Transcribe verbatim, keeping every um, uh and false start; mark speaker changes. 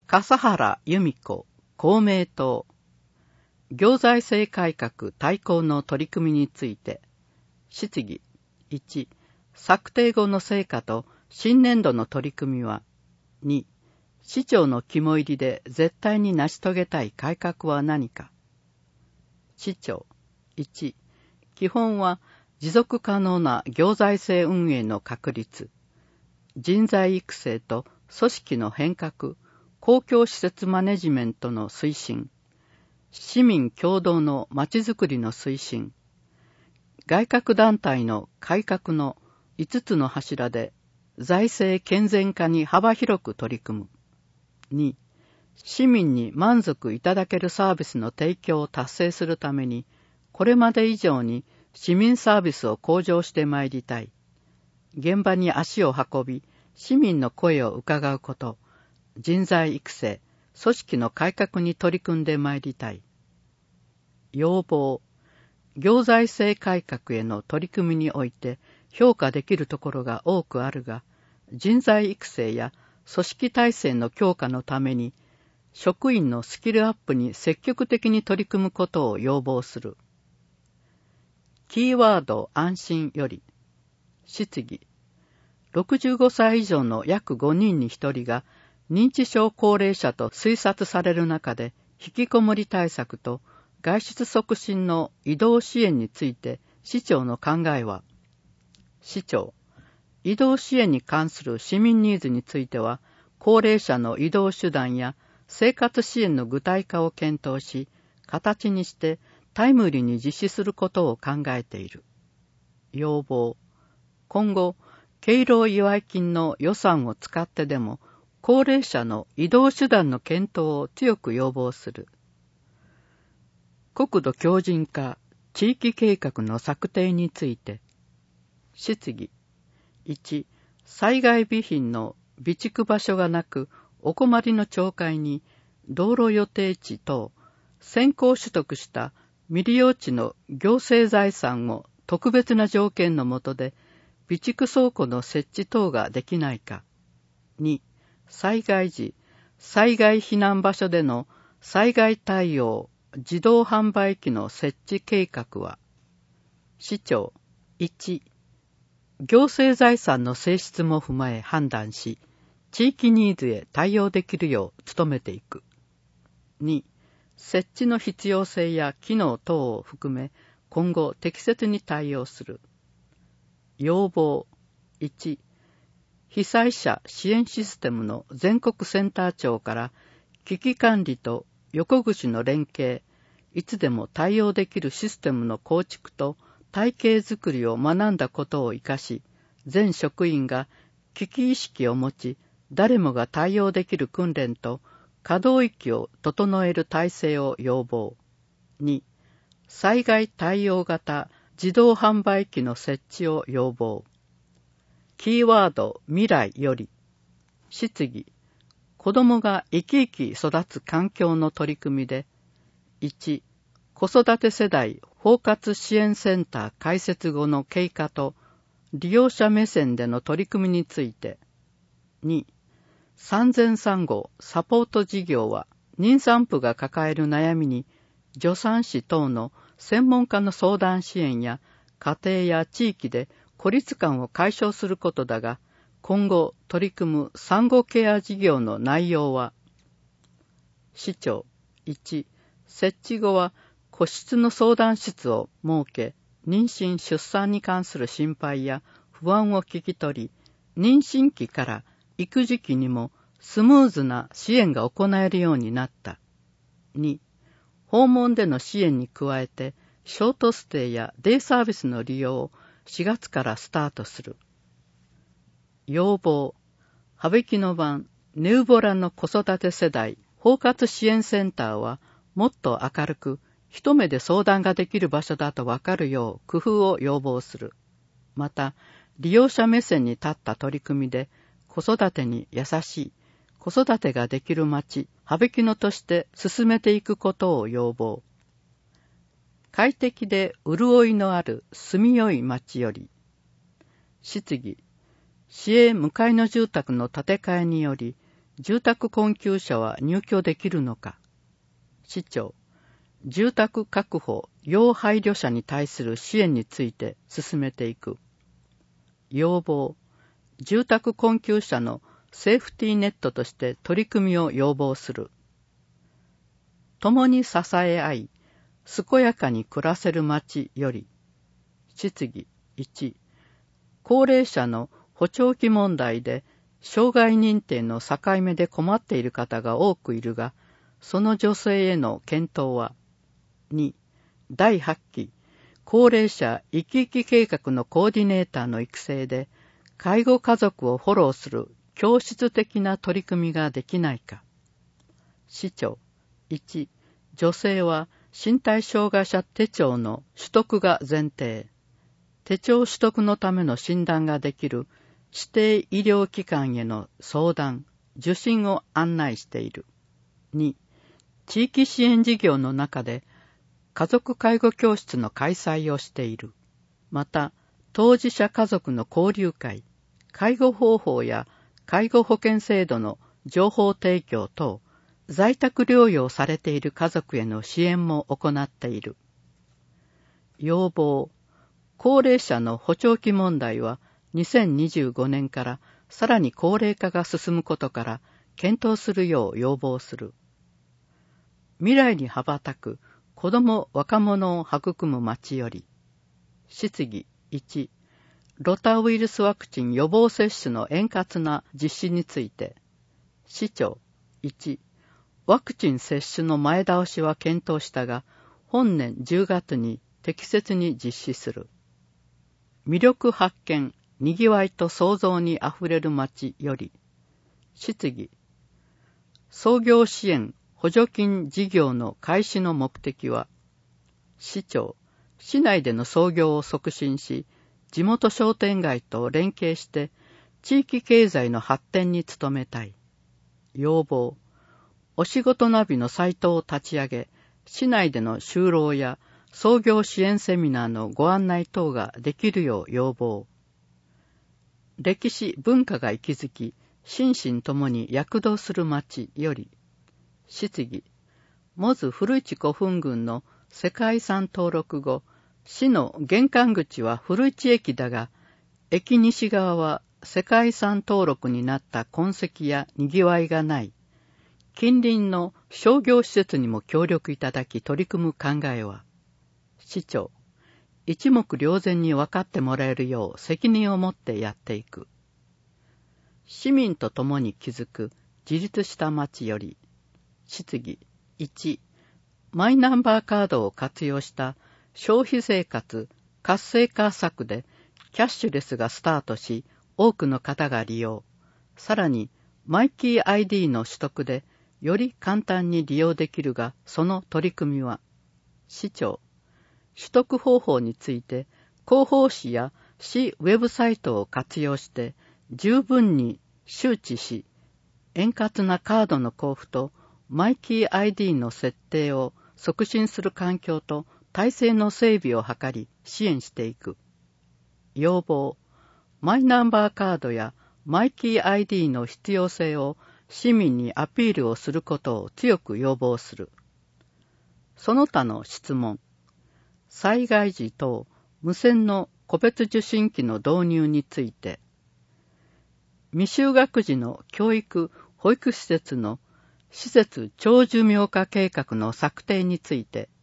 Speaker 1: 笠原由美子、公明党。行財政改革大綱の取り組みについて、質疑。いち、策定後の成果と新年度の取り組みは。に、市長の肝入りで絶対に成し遂げたい改革は何か。市長。いち、基本は持続可能な行財政運営の確立、人材育成と組織の変革、公共施設マネジメントの推進、市民共同のまちづくりの推進、外郭団体の改革のいつつの柱で財政健全化に幅広く取り組む。に、市民に満足いただけるサービスの提供を達成するために、これまで以上に市民サービスを向上してまいりたい。現場に足を運び、市民の声を伺うこと、人材育成、組織の改革に取り組んでまいりたい。要望。行財政改革への取り組みにおいて評価できるところが多くあるが、人材育成や組織体制の強化のために、職員のスキルアップに積極的に取り組むことを要望する。キーワード安心より。質疑。ろくじゅうごさい以上の約ごにんにひとりが認知症高齢者と推察される中で、引きこもり対策と外出促進の移動支援について市長の考えは。市長。移動支援に関する市民ニーズについては、高齢者の移動手段や生活支援の具体化を検討し、形にしてタイムリーに実施することを考えている。要望。今後、敬老祝い金の予算を使ってでも、高齢者の移動手段の検討を強く要望する。国土強靭化地域計画の策定について。質疑。いち、災害備品の備蓄場所がなく、お困りの町会に道路予定地等、先行取得した未利用地の行政財産を特別な条件の下で、備蓄倉庫の設置等ができないか。に、災害時、災害避難場所での災害対応自動販売機の設置計画は。市長。いち、行政財産の性質も踏まえ判断し、地域ニーズへ対応できるよう努めていく。に、設置の必要性や機能等を含め、今後適切に対応する。要望。いち、被災者支援システムの全国センター長から危機管理と横串の連携、いつでも対応できるシステムの構築と体系づくりを学んだことを生かし、全職員が危機意識を持ち、誰もが対応できる訓練と可動域を整える体制を要望。に、災害対応型自動販売機の設置を要望。キーワード未来より。質疑。子どもが生き生き育つ環境の取り組みで、いち、子育て世代包括支援センター開設後の経過と利用者目線での取り組みについて。に、産前産後サポート事業は妊産婦が抱える悩みに助産師等の専門家の相談支援や家庭や地域で孤立感を解消することだが、今後取り組む産後ケア事業の内容は。市長。いち、設置後は個室の相談室を設け、妊娠・出産に関する心配や不安を聞き取り、妊娠期から育児期にもスムーズな支援が行えるようになった。に、訪問での支援に加えて、ショートステイやデイサービスの利用をしがつからスタートする。要望。羽曳野版ネウボラの子育て世代包括支援センターはもっと明るく一目で相談ができる場所だとわかるよう工夫を要望する。また、利用者目線に立った取り組みで子育てに優しい子育てができる町羽曳野として進めていくことを要望。快適で潤いのある住みよい町より。質疑。市営向かいの住宅の建て替えにより、 住宅困窮者は入居できるのか。市長、住宅確保、要配慮者に対する支援について進めていく。要望、住宅困窮者のセーフティーネットとして取り組みを要望する。共に支え合い、健やかに暮らせる町より。質疑いち、高齢者の補聴器問題で障害認定の境目で困っている方が多くいるが、その女性への検討は。に、だいはちき高齢者生き生き計画のコーディネーターの育成で介護家族をフォローする教室的な取り組みができないか。市長、いち、女性は身体障害者手帳の取得が前提。手帳取得のための診断ができる指定医療機関への相談、受診を案内している。に、地域支援事業の中で家族介護教室の開催をしている。また、当事者家族の交流会、介護方法や介護保険制度の情報提供等、在宅療養されている家族への支援も行っている。要望、高齢者の補聴器問題はにせんにじゅうごねんからさらに高齢化が進むことから検討するよう要望する。未来に羽ばたく子ども若者を育む町より。質疑いち、ロタウイルスワクチン予防接種の円滑な実施について。市長いち、ワクチン接種の前倒しは検討したが、本年じゅうがつに適切に実施する。魅力発見、にぎわいと創造にあふれる町より。質疑、創業支援補助金事業の開始の目的は。市長、市内での創業を促進し、地元商店街と連携して地域経済の発展に努めたい。要望、お仕事ナビのサイトを立ち上げ、市内での就労や創業支援セミナーのご案内等ができるよう要望。歴史文化が息づき、心身ともに躍動する町より。質疑、モズ古市古墳群の世界遺産登録後、市の玄関口は古市駅だが、駅西側は世界遺産登録になった痕跡やにぎわいがない。近隣の商業施設にも協力いただき取り組む考えは。市長、一目瞭然に分かってもらえるよう責任を持ってやっていく。市民と共に築く自立した町より。質疑いち、マイナンバーカードを活用した消費生活活性化策でキャッシュレスがスタートし、多くの方が利用。さらにマイキー アイディー の取得でより簡単に利用できるが、その取り組みは。市長、取得方法について広報誌や市ウェブサイトを活用して十分に周知し、円滑なカードの交付とマイキー アイディー の設定を促進する環境と体制の整備を図り支援していく。要望、マイナンバーカードやマイキー アイディー の必要性を市民にアピールをすることを強く要望する。その他の質問。災害時等無線の個別受信機の導入について。未就学児の教育・保育施設の施設長寿命化計画の策定について。